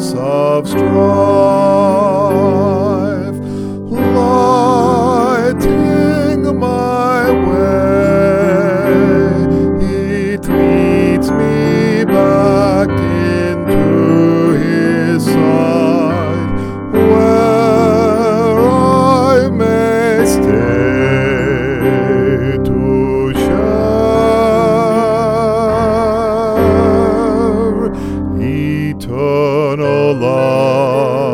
house of strife, lighting my way. It leads me back into his side, where I may stay to share eternal life.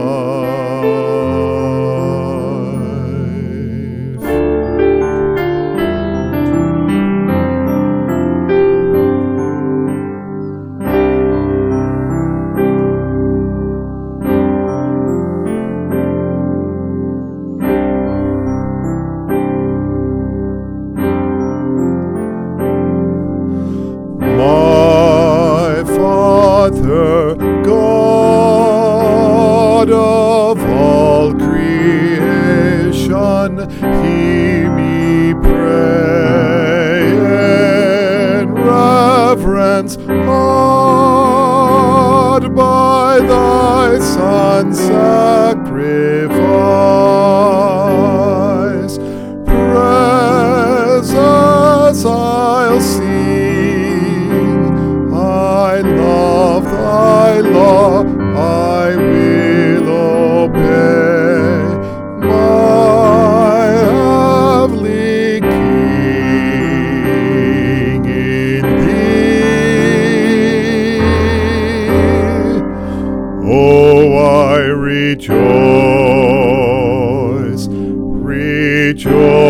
My Father, God of all creation, hear me pray in reverence, awed by thy Son's sacrifice. Praises I'll sing, I love thy law, I will obey. My heavenly King, in thee, oh, I rejoice, rejoice.